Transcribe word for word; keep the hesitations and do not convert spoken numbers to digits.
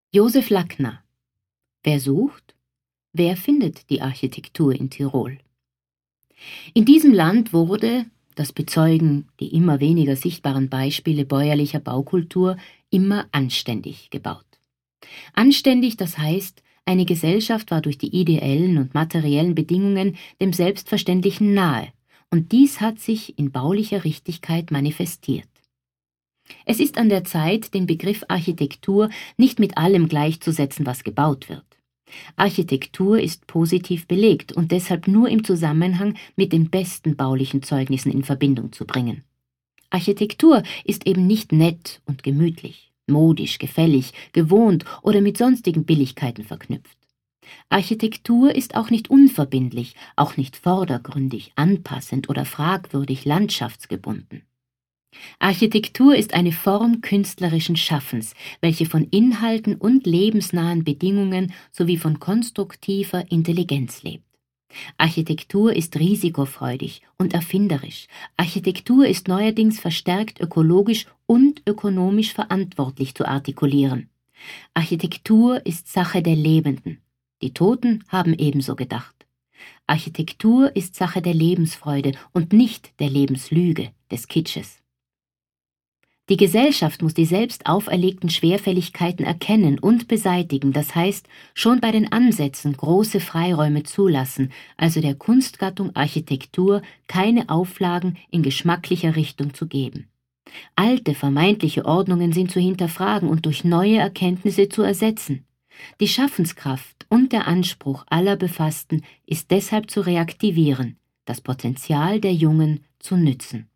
Josef Lackner. Wer sucht, wer findet die Architektur in Tirol? In diesem Land wurde, das bezeugen die immer weniger sichtbaren Beispiele bäuerlicher Baukultur, immer anständig gebaut. Anständig, das heißt, eine Gesellschaft war durch die ideellen und materiellen Bedingungen dem Selbstverständlichen nahe, und dies hat sich in baulicher Richtigkeit manifestiert. Es ist an der Zeit, den Begriff Architektur nicht mit allem gleichzusetzen, was gebaut wird. Architektur ist positiv belegt und deshalb nur im Zusammenhang mit den besten baulichen Zeugnissen in Verbindung zu bringen. Architektur ist eben nicht nett und gemütlich, modisch, gefällig, gewohnt oder mit sonstigen Billigkeiten verknüpft. Architektur ist auch nicht unverbindlich, auch nicht vordergründig, anpassend oder fragwürdig landschaftsgebunden. Architektur ist eine Form künstlerischen Schaffens, welche von Inhalten und lebensnahen Bedingungen sowie von konstruktiver Intelligenz lebt. Architektur ist risikofreudig und erfinderisch. Architektur ist neuerdings verstärkt ökologisch und ökonomisch verantwortlich zu artikulieren. Architektur ist Sache der Lebenden. Die Toten haben ebenso gedacht. Architektur ist Sache der Lebensfreude und nicht der Lebenslüge, des Kitsches. Die Gesellschaft muss die selbst auferlegten Schwerfälligkeiten erkennen und beseitigen, das heißt, schon bei den Ansätzen große Freiräume zulassen, also der Kunstgattung Architektur keine Auflagen in geschmacklicher Richtung zu geben. Alte vermeintliche Ordnungen sind zu hinterfragen und durch neue Erkenntnisse zu ersetzen. Die Schaffenskraft und der Anspruch aller Befassten ist deshalb zu reaktivieren, das Potenzial der Jungen zu nützen.